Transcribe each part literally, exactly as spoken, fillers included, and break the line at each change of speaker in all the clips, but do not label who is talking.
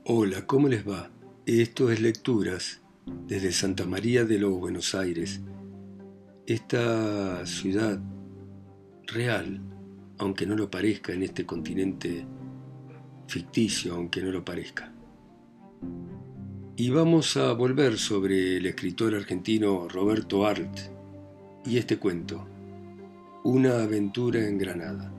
Hola, ¿cómo les va? Esto es Lecturas desde Santa María de los Buenos Aires. Esta ciudad real, aunque no lo parezca en este continente ficticio, aunque no lo parezca. Y vamos a volver sobre el escritor argentino Roberto Arlt y este cuento, Una aventura en Granada.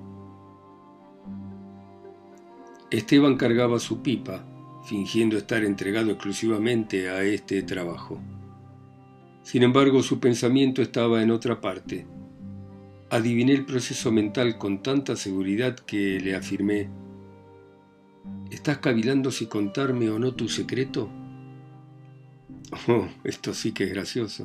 Esteban cargaba su pipa, fingiendo estar entregado exclusivamente a este trabajo. Sin embargo, su pensamiento estaba en otra parte. Adiviné el proceso mental con tanta seguridad que le afirmé: ¿estás cavilando si contarme o no tu secreto? Oh, esto sí que es gracioso.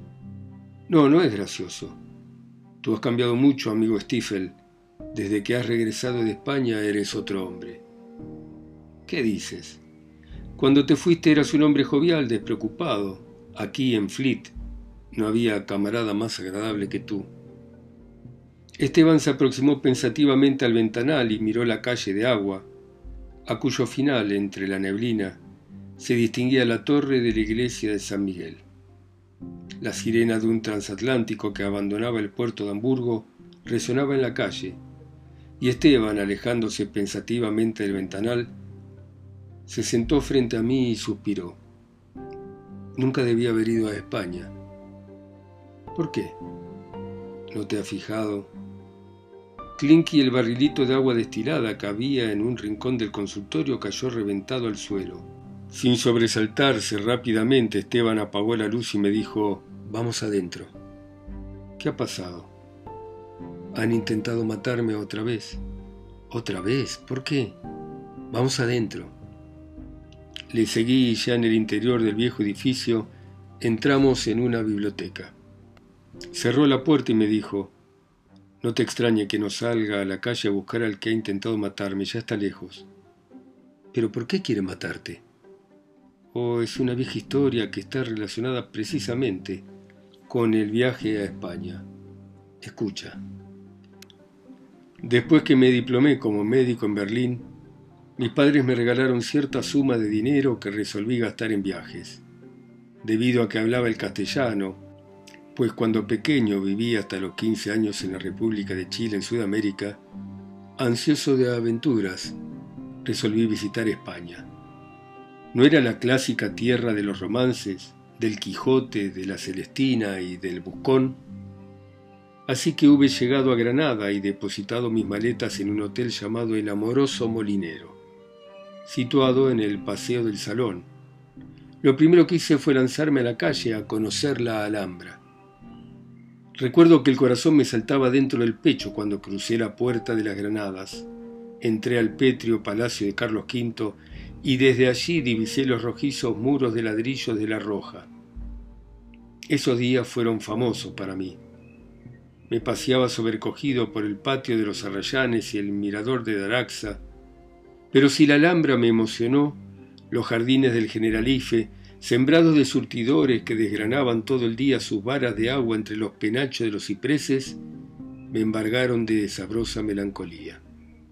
No, no es gracioso. Tú has cambiado mucho, amigo Stiefel. Desde que has regresado de España eres otro hombre. ¿Qué dices? Cuando te fuiste eras un hombre jovial, despreocupado. Aquí en Fleet no había camarada más agradable que tú. Esteban se aproximó pensativamente al ventanal y miró la calle de agua, a cuyo final, entre la neblina, se distinguía la torre de la iglesia de San Miguel. La sirena de un transatlántico que abandonaba el puerto de Hamburgo resonaba en la calle, y Esteban, alejándose pensativamente del ventanal, se sentó frente a mí y suspiró. Nunca debía haber ido a España. ¿Por qué? ¿No te has fijado? Clinky, el barrilito de agua destilada que había en un rincón del consultorio, cayó reventado al suelo. Sin sobresaltarse rápidamente, Esteban apagó la luz y me dijo: vamos adentro. ¿Qué ha pasado? Han intentado matarme otra vez. ¿Otra vez? ¿Por qué? Vamos adentro. Le seguí y ya en el interior del viejo edificio entramos en una biblioteca. Cerró la puerta y me dijo: no te extrañe que no salga a la calle a buscar al que ha intentado matarme, ya está lejos. ¿Pero por qué quiere matarte? Oh, es una vieja historia que está relacionada precisamente con el viaje a España. Escucha. Después que me diplomé como médico en Berlín, mis padres me regalaron cierta suma de dinero que resolví gastar en viajes. Debido a que hablaba el castellano, pues cuando pequeño viví hasta los quince años en la República de Chile, en Sudamérica, ansioso de aventuras, resolví visitar España. No era la clásica tierra de los romances, del Quijote, de la Celestina y del Buscón. Así que hube llegado a Granada y depositado mis maletas en un hotel llamado El Amoroso Molinero, situado en el Paseo del Salón. Lo primero que hice fue lanzarme a la calle a conocer la Alhambra. Recuerdo que el corazón me saltaba dentro del pecho cuando crucé la Puerta de las Granadas, entré al pétreo Palacio de Carlos quinto y desde allí divisé los rojizos muros de ladrillo de La Roja. Esos días fueron famosos para mí. Me paseaba sobrecogido por el patio de los Arrayanes y el mirador de Daraxa, pero si la Alhambra me emocionó, los jardines del Generalife, sembrados de surtidores que desgranaban todo el día sus varas de agua entre los penachos de los cipreses, me embargaron de sabrosa melancolía.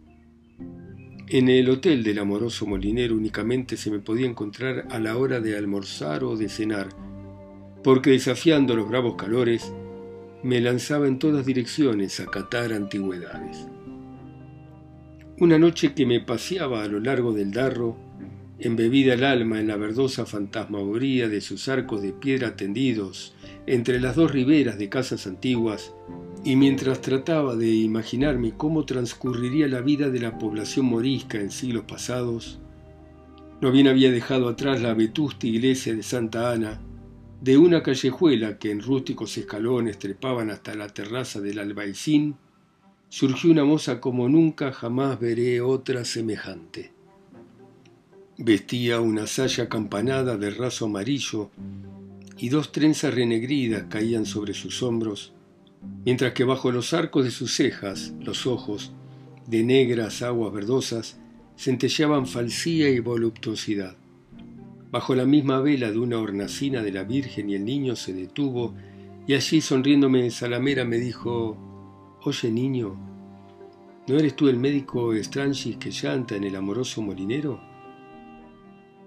En el hotel del Amoroso Molinero únicamente se me podía encontrar a la hora de almorzar o de cenar, porque desafiando los bravos calores, me lanzaba en todas direcciones a catar antigüedades. Una noche que me paseaba a lo largo del Darro, embebida el alma en la verdosa fantasmagoría de sus arcos de piedra tendidos entre las dos riberas de casas antiguas, y mientras trataba de imaginarme cómo transcurriría la vida de la población morisca en siglos pasados, no bien había dejado atrás la vetusta iglesia de Santa Ana, de una callejuela que en rústicos escalones trepaban hasta la terraza del Albaicín, surgió una moza como nunca jamás veré otra semejante. Vestía una saya acampanada de raso amarillo y dos trenzas renegridas caían sobre sus hombros, mientras que bajo los arcos de sus cejas, los ojos, de negras aguas verdosas, centelleaban falsía y voluptuosidad. Bajo la misma vela de una hornacina de la Virgen y el niño se detuvo, y allí, sonriéndome Salamera, me dijo: «Oye, niño, ¿no eres tú el médico Stranchis que llanta en El Amoroso Molinero?»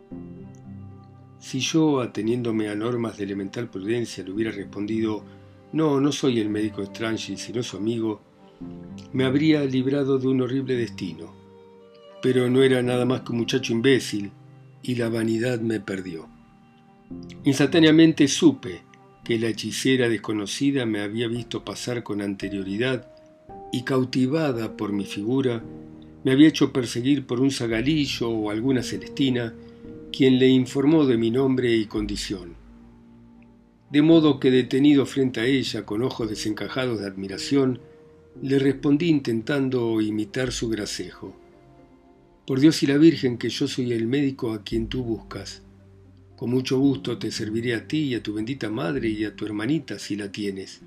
Si yo, ateniéndome a normas de elemental prudencia, le hubiera respondido «No, no soy el médico Strange, sino su amigo», me habría librado de un horrible destino. Pero no era nada más que un muchacho imbécil, y la vanidad me perdió. Instantáneamente supe que la hechicera desconocida me había visto pasar con anterioridad y, cautivada por mi figura, me había hecho perseguir por un zagalillo o alguna celestina, quien le informó de mi nombre y condición. De modo que, detenido frente a ella con ojos desencajados de admiración, le respondí intentando imitar su gracejo. «Por Dios y la Virgen que yo soy el médico a quien tú buscas. Con mucho gusto te serviré a ti y a tu bendita madre y a tu hermanita si la tienes».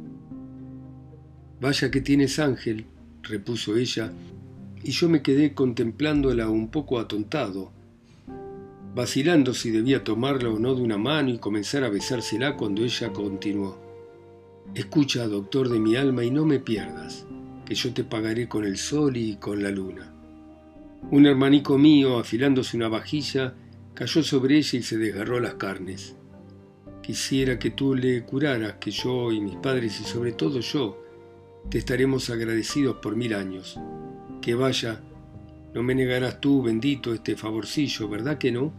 «Vaya que tienes ángel», repuso ella, y yo me quedé contemplándola un poco atontado, vacilando si debía tomarla o no de una mano y comenzar a besársela cuando ella continuó. «Escucha, doctor de mi alma, y no me pierdas, que yo te pagaré con el sol y con la luna». Un hermanico mío, afilándose una vajilla, cayó sobre ella y se desgarró las carnes. «Quisiera que tú le curaras, que yo y mis padres y sobre todo yo te estaremos agradecidos por mil años. Que vaya, no me negarás tú, bendito, este favorcillo, ¿verdad que no?»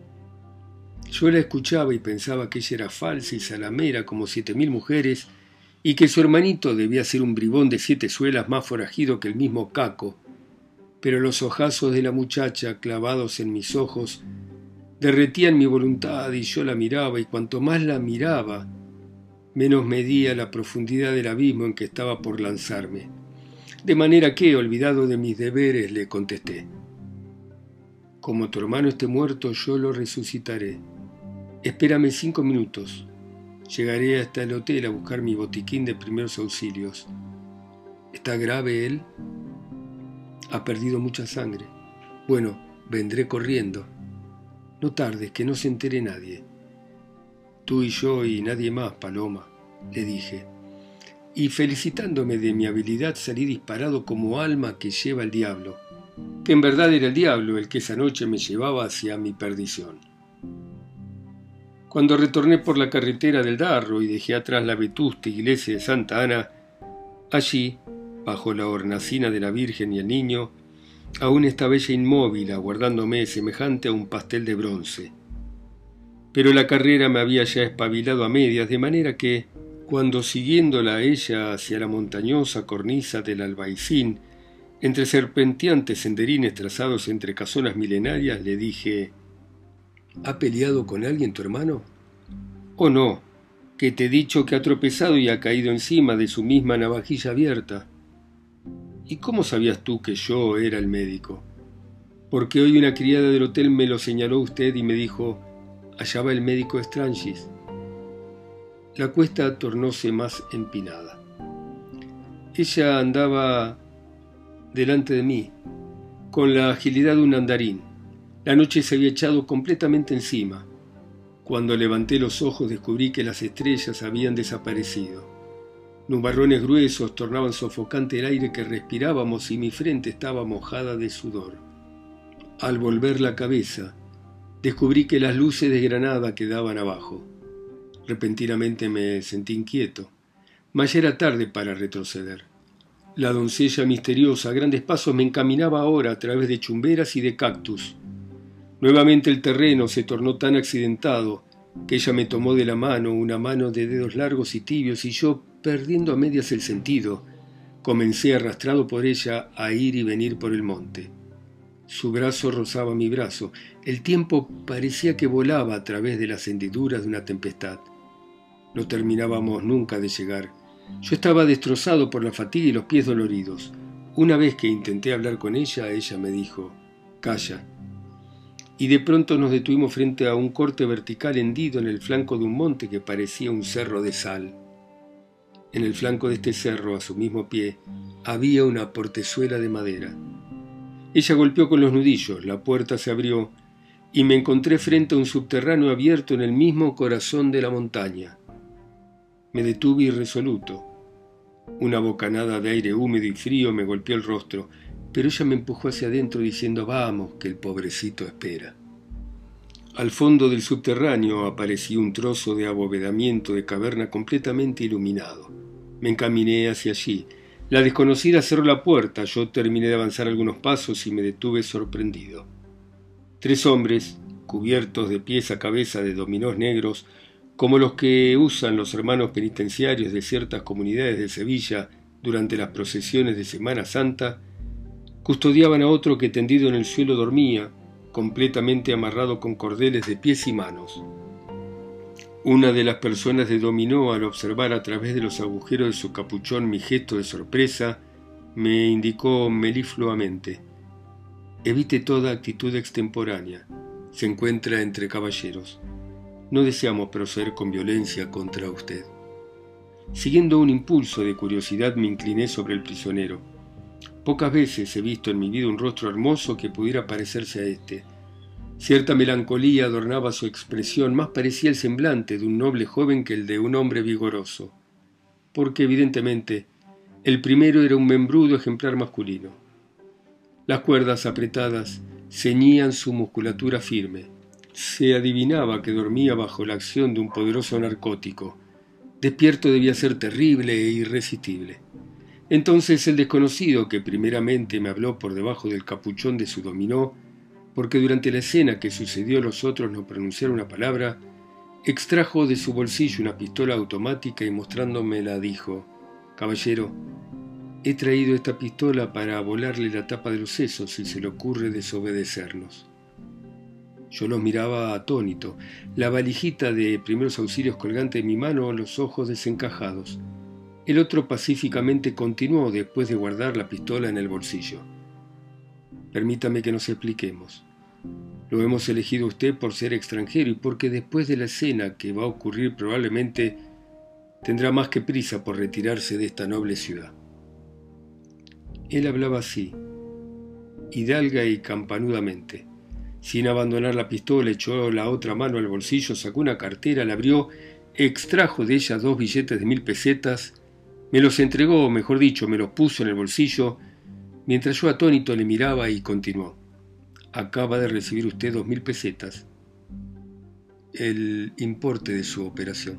Yo la escuchaba y pensaba que ella era falsa y salamera como siete mil mujeres y que su hermanito debía ser un bribón de siete suelas más forajido que el mismo Caco, pero los ojazos de la muchacha clavados en mis ojos derretían mi voluntad y yo la miraba, y cuanto más la miraba, menos medía la profundidad del abismo en que estaba por lanzarme. De manera que, olvidado de mis deberes, le contesté: «Como tu hermano esté muerto, yo lo resucitaré. Espérame cinco minutos. Llegaré hasta el hotel a buscar mi botiquín de primeros auxilios». «¿Está grave él?» «Ha perdido mucha sangre». «Bueno, vendré corriendo». «No tardes, que no se entere nadie». «Tú y yo y nadie más, Paloma», le dije. Y felicitándome de mi habilidad salí disparado como alma que lleva el diablo, que en verdad era el diablo el que esa noche me llevaba hacia mi perdición. Cuando retorné por la carretera del Darro y dejé atrás la vetusta iglesia de Santa Ana, allí, bajo la hornacina de la Virgen y el Niño, aún estaba ella inmóvil, aguardándome semejante a un pastel de bronce. Pero la carrera me había ya espabilado a medias, de manera que, cuando siguiéndola a ella hacia la montañosa cornisa del Albaicín, entre serpenteantes senderines trazados entre casonas milenarias, le dije: «¿Ha peleado con alguien tu hermano?» «Oh no, que te he dicho que ha tropezado y ha caído encima de su misma navajilla abierta». «¿Y cómo sabías tú que yo era el médico?» «Porque hoy una criada del hotel me lo señaló usted y me dijo: allá va el médico Strange». La cuesta tornóse más empinada. Ella andaba delante de mí, con la agilidad de un andarín. La noche se había echado completamente encima. Cuando levanté los ojos descubrí que las estrellas habían desaparecido. Nubarrones gruesos tornaban sofocante el aire que respirábamos y mi frente estaba mojada de sudor. Al volver la cabeza, descubrí que las luces de Granada quedaban abajo. Repentinamente me sentí inquieto, mas ya era tarde para retroceder. La doncella misteriosa a grandes pasos me encaminaba ahora a través de chumberas y de cactus. Nuevamente el terreno se tornó tan accidentado que ella me tomó de la mano, una mano de dedos largos y tibios, y yo, perdiendo a medias el sentido, comencé, arrastrado por ella, a ir y venir por el monte. Su brazo rozaba mi brazo. El tiempo parecía que volaba a través de las hendiduras de una tempestad. No terminábamos nunca de llegar. Yo estaba destrozado por la fatiga y los pies doloridos. Una vez que intenté hablar con ella, ella me dijo: «Calla». Y de pronto nos detuvimos frente a un corte vertical hendido en el flanco de un monte que parecía un cerro de sal. En el flanco de este cerro, a su mismo pie, había una portezuela de madera. Ella golpeó con los nudillos, la puerta se abrió y me encontré frente a un subterráneo abierto en el mismo corazón de la montaña. Me detuve irresoluto. Una bocanada de aire húmedo y frío me golpeó el rostro, pero ella me empujó hacia adentro diciendo: «Vamos, que el pobrecito espera». Al fondo del subterráneo aparecía un trozo de abovedamiento de caverna completamente iluminado. Me encaminé hacia allí. La desconocida cerró la puerta. Yo terminé de avanzar algunos pasos y me detuve sorprendido. Tres hombres, cubiertos de pies a cabeza de dominós negros, como los que usan los hermanos penitenciarios de ciertas comunidades de Sevilla durante las procesiones de Semana Santa, custodiaban a otro que tendido en el suelo dormía, completamente amarrado con cordeles de pies y manos. Una de las personas de dominó, al observar a través de los agujeros de su capuchón mi gesto de sorpresa, me indicó melifluamente: evite toda actitud extemporánea. Se encuentra entre caballeros. No deseamos proceder con violencia contra usted. Siguiendo un impulso de curiosidad me incliné sobre el prisionero. Pocas veces he visto en mi vida un rostro hermoso que pudiera parecerse a este. Cierta melancolía adornaba su expresión, más parecía el semblante de un noble joven que el de un hombre vigoroso, porque evidentemente el primero era un membrudo ejemplar masculino. Las cuerdas apretadas ceñían su musculatura firme. Se adivinaba que dormía bajo la acción de un poderoso narcótico. Despierto debía ser terrible e irresistible. Entonces el desconocido, que primeramente me habló por debajo del capuchón de su dominó, porque durante la escena que sucedió los otros no pronunciaron una palabra, extrajo de su bolsillo una pistola automática y mostrándomela dijo: «Caballero, he traído esta pistola para volarle la tapa de los sesos si se le ocurre desobedecernos». Yo los miraba atónito, la valijita de primeros auxilios colgante de mi mano, los ojos desencajados. El otro pacíficamente continuó después de guardar la pistola en el bolsillo. «Permítame que nos expliquemos. Lo hemos elegido usted por ser extranjero y porque después de la escena que va a ocurrir probablemente tendrá más que prisa por retirarse de esta noble ciudad». Él hablaba así, hidalga y campanudamente. Sin abandonar la pistola, echó la otra mano al bolsillo, sacó una cartera, la abrió, extrajo de ella dos billetes de mil pesetas, me los entregó, o mejor dicho, me los puso en el bolsillo, mientras yo atónito le miraba y continuó: «Acaba de recibir usted dos mil pesetas, el importe de su operación».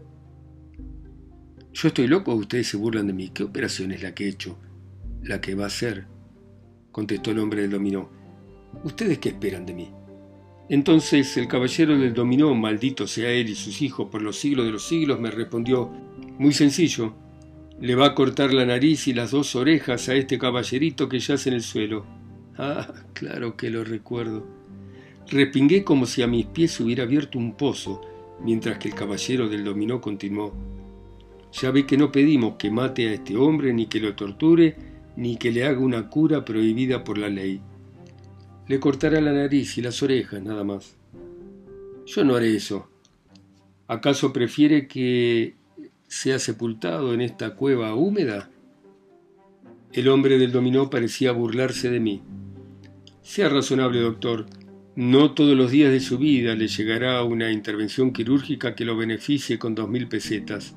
«¿Yo estoy loco o ustedes se burlan de mí? ¿Qué operación es la que he hecho?» «La que va a hacer», contestó el hombre del dominó. «¿Ustedes qué esperan de mí?» Entonces el caballero del dominó, maldito sea él y sus hijos por los siglos de los siglos, me respondió: «Muy sencillo. Le va a cortar la nariz y las dos orejas a este caballerito que yace en el suelo». «Ah, claro que lo recuerdo». Respingué como si a mis pies hubiera abierto un pozo, mientras que el caballero del dominó continuó: «Ya ve que no pedimos que mate a este hombre, ni que lo torture, ni que le haga una cura prohibida por la ley. Le cortará la nariz y las orejas, nada más». «Yo no haré eso. ¿Acaso prefiere que sea sepultado en esta cueva húmeda?» El hombre del dominó parecía burlarse de mí. «Sea razonable, doctor. No todos los días de su vida le llegará una intervención quirúrgica que lo beneficie con dos mil pesetas.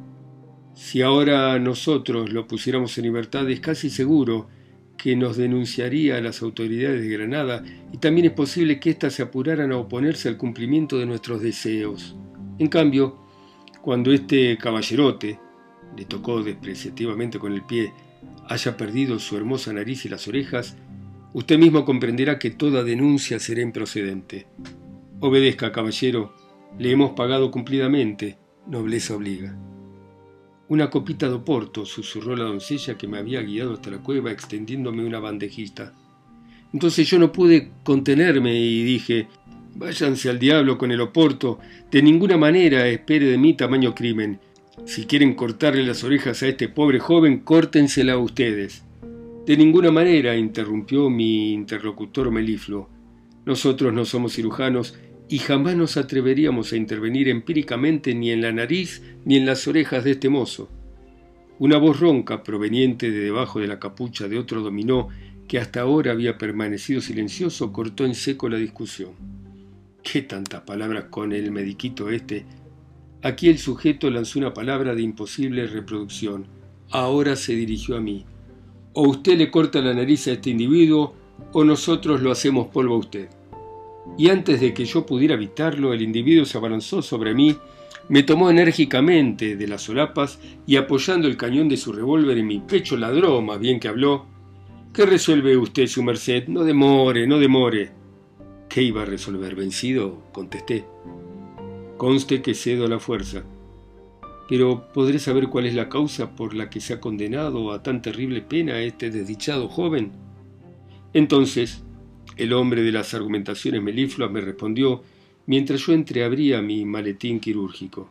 Si ahora nosotros lo pusiéramos en libertad, es casi seguro que nos denunciaría a las autoridades de Granada, y también es posible que éstas se apuraran a oponerse al cumplimiento de nuestros deseos. En cambio, cuando este caballerote», le tocó despreciativamente con el pie, «haya perdido su hermosa nariz y las orejas, usted mismo comprenderá que toda denuncia será improcedente. Obedezca, caballero, le hemos pagado cumplidamente, nobleza obliga». «Una copita de oporto», susurró la doncella que me había guiado hasta la cueva, extendiéndome una bandejita. Entonces yo no pude contenerme y dije: «Váyanse al diablo con el oporto. De ninguna manera espere de mí tamaño crimen. Si quieren cortarle las orejas a este pobre joven, córtensela ustedes». «De ninguna manera», interrumpió mi interlocutor melifluo. «Nosotros no somos cirujanos y jamás nos atreveríamos a intervenir empíricamente ni en la nariz ni en las orejas de este mozo». Una voz ronca, proveniente de debajo de la capucha de otro dominó, que hasta ahora había permanecido silencioso, cortó en seco la discusión. «¿Qué tantas palabras con el mediquito este?» Aquí el sujeto lanzó una palabra de imposible reproducción. Ahora se dirigió a mí: «O usted le corta la nariz a este individuo, o nosotros lo hacemos polvo a usted». y antes de que yo pudiera evitarlo, el individuo se abalanzó sobre mí, me tomó enérgicamente de las solapas y apoyando el cañón de su revólver en mi pecho ladró, más bien que habló. ¿Qué resuelve usted, su merced? No demore, no demore. ¿Qué iba a resolver? ¿Vencido? Contesté. Conste que cedo a la fuerza. Pero ¿podré saber cuál es la causa por la que se ha condenado a tan terrible pena a este desdichado joven? Entonces, el hombre de las argumentaciones melifluas me respondió mientras yo entreabría mi maletín quirúrgico.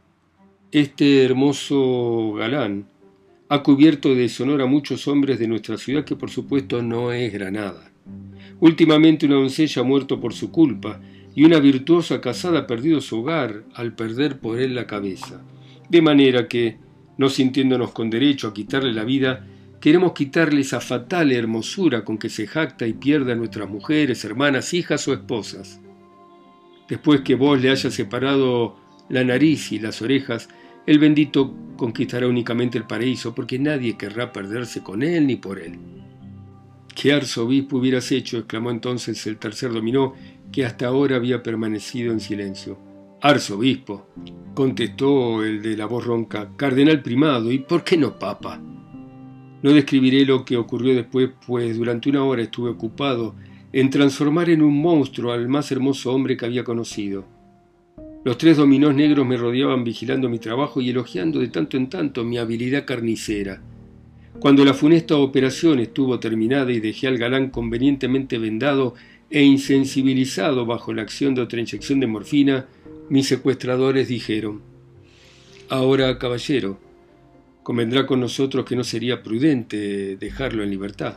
Este hermoso galán ha cubierto de deshonor a muchos hombres de nuestra ciudad, que por supuesto no es Granada. Últimamente una doncella ha muerto por su culpa y una virtuosa casada ha perdido su hogar al perder por él la cabeza. De manera que, no sintiéndonos con derecho a quitarle la vida, queremos quitarle esa fatal hermosura con que se jacta y pierde a nuestras mujeres, hermanas, hijas o esposas. Después que vos le hayas separado la nariz y las orejas, el bendito conquistará únicamente el paraíso, porque nadie querrá perderse con él ni por él. ¿Qué arzobispo hubieras hecho?, exclamó entonces el tercer dominó, que hasta ahora había permanecido en silencio. Arzobispo, contestó el de la voz ronca, cardenal primado, ¿y por qué no papa? No describiré lo que ocurrió después, pues durante una hora estuve ocupado en transformar en un monstruo al más hermoso hombre que había conocido. Los tres dominós negros me rodeaban vigilando mi trabajo y elogiando de tanto en tanto mi habilidad carnicera. Cuando la funesta operación estuvo terminada y dejé al galán convenientemente vendado e insensibilizado bajo la acción de otra inyección de morfina, mis secuestradores dijeron: «Ahora, caballero, convendrá con nosotros que no sería prudente dejarlo en libertad.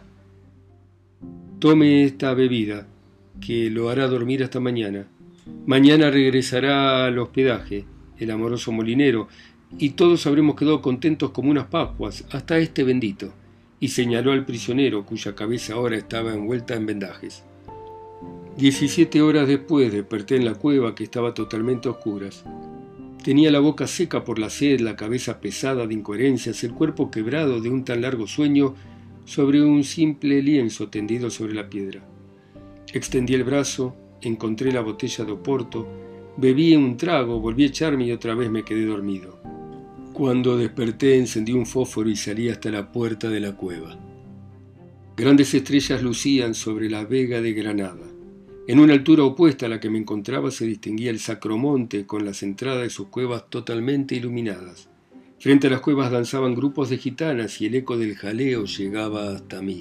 Tome esta bebida, que lo hará dormir hasta mañana. Mañana regresará al hospedaje el amoroso molinero, y todos habremos quedado contentos como unas pascuas, hasta este bendito», y señaló al prisionero, cuya cabeza ahora estaba envuelta en vendajes. Diecisiete horas después desperté en la cueva, que estaba totalmente a oscuras. Tenía la boca seca por la sed, la cabeza pesada de incoherencias, el cuerpo quebrado de un tan largo sueño sobre un simple lienzo tendido sobre la piedra. Extendí el brazo, encontré la botella de Oporto, bebí un trago, volví a echarme y otra vez me quedé dormido. Cuando desperté encendí un fósforo y salí hasta la puerta de la cueva. Grandes estrellas lucían sobre la vega de Granada. En una altura opuesta a la que me encontraba se distinguía el Sacromonte con las entradas de sus cuevas totalmente iluminadas. Frente a las cuevas danzaban grupos de gitanas y el eco del jaleo llegaba hasta mí.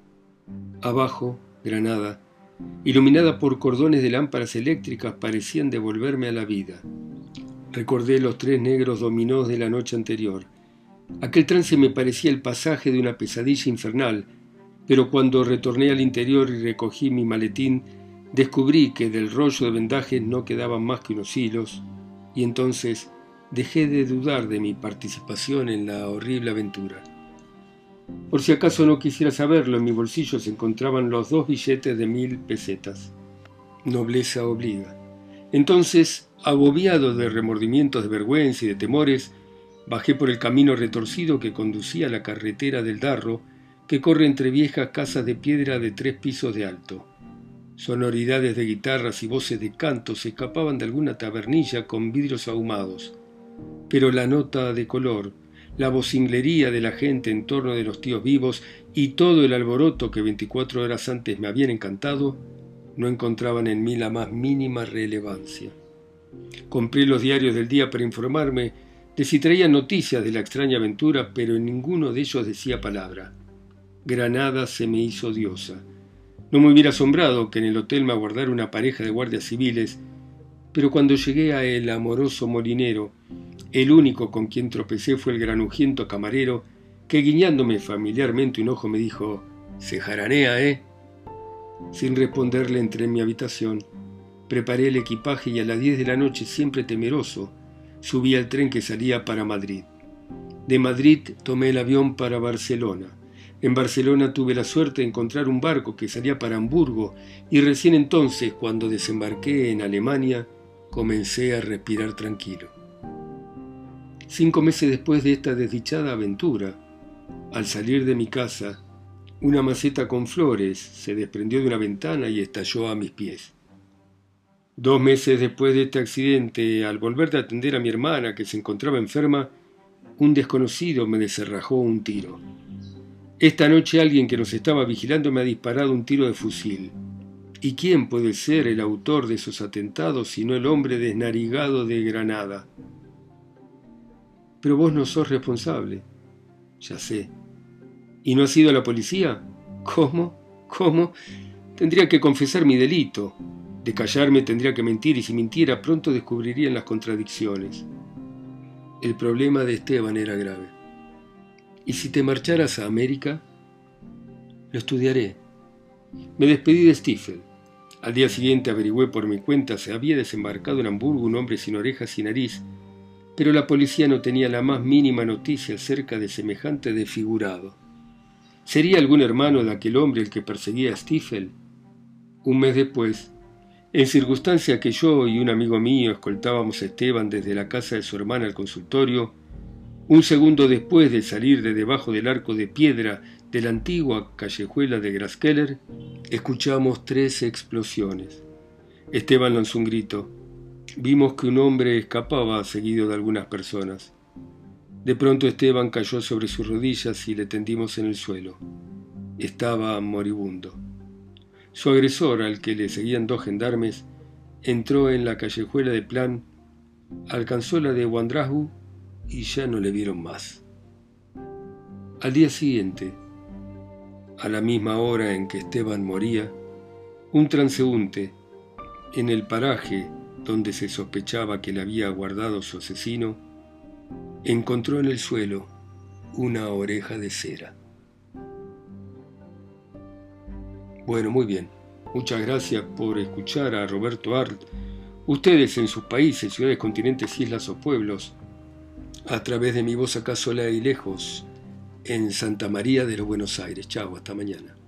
Abajo, Granada, iluminada por cordones de lámparas eléctricas, parecían devolverme a la vida. Recordé los tres negros dominós de la noche anterior. Aquel trance me parecía el pasaje de una pesadilla infernal, pero cuando retorné al interior y recogí mi maletín, descubrí que del rollo de vendajes no quedaban más que unos hilos, y entonces dejé de dudar de mi participación en la horrible aventura. Por si acaso no quisiera saberlo, en mi bolsillo se encontraban los dos billetes de mil pesetas. Nobleza obliga. Entonces, agobiado de remordimientos, de vergüenza y de temores, bajé por el camino retorcido que conducía a la carretera del Darro, que corre entre viejas casas de piedra de tres pisos de alto. Sonoridades de guitarras y voces de canto se escapaban de alguna tabernilla con vidrios ahumados, pero la nota de color, la vocinglería de la gente en torno de los tíos vivos y todo el alboroto que veinticuatro horas antes me habían encantado, no encontraban en mí la más mínima relevancia. Compré los diarios del día para informarme de si traían noticias de la extraña aventura, pero en ninguno de ellos decía palabra. Granada se me hizo diosa. No me hubiera asombrado que en el hotel me aguardara una pareja de guardias civiles, pero cuando llegué a el amoroso molinero, el único con quien tropecé fue el granujiento camarero, que guiñándome familiarmente un ojo me dijo: «Se jaranea, ¿eh?». Sin responderle entré en mi habitación, preparé el equipaje y a las diez de la noche, siempre temeroso, subí al tren que salía para Madrid. De Madrid tomé el avión para Barcelona. En Barcelona tuve la suerte de encontrar un barco que salía para Hamburgo y recién entonces, cuando desembarqué en Alemania, comencé a respirar tranquilo. Cinco meses después de esta desdichada aventura, al salir de mi casa, una maceta con flores se desprendió de una ventana y estalló a mis pies. Dos meses después de este accidente, al volver de atender a mi hermana que se encontraba enferma, un desconocido me descerrajó un tiro. Esta noche alguien que nos estaba vigilando me ha disparado un tiro de fusil. ¿Y quién puede ser el autor de esos atentados sino el hombre desnarigado de Granada? Pero vos no sos responsable. Ya sé. ¿Y no has ido a la policía? ¿Cómo? ¿Cómo? Tendría que confesar mi delito. De callarme tendría que mentir, y si mintiera pronto descubrirían las contradicciones. El problema de Esteban era grave. ¿Y si te marcharas a América? Lo estudiaré. Me despedí de Stiefel. Al día siguiente averigüé por mi cuenta se había desembarcado en Hamburgo un hombre sin orejas y nariz, pero la policía no tenía la más mínima noticia acerca de semejante desfigurado. ¿Sería algún hermano de aquel hombre el que perseguía a Stiefel? Un mes después, en circunstancia que yo y un amigo mío escoltábamos a Esteban desde la casa de su hermana al consultorio, un segundo después de salir de debajo del arco de piedra de la antigua callejuela de Graskeller, escuchamos tres explosiones. Esteban lanzó un grito. Vimos que un hombre escapaba seguido de algunas personas. De pronto Esteban cayó sobre sus rodillas y le tendimos en el suelo. Estaba moribundo. Su agresor, al que le seguían dos gendarmes, entró en la callejuela de Plan, alcanzó la de Wandrahu y ya no le vieron más. Al día siguiente, a la misma hora en que Esteban moría, un transeúnte, en el paraje donde se sospechaba que le había guardado su asesino, encontró en el suelo una oreja de cera. Bueno, muy bien. Muchas gracias por escuchar a Roberto Arlt. Ustedes en sus países, ciudades, continentes, islas o pueblos, a través de mi voz acá sola y lejos, en Santa María de los Buenos Aires. Chao, hasta mañana.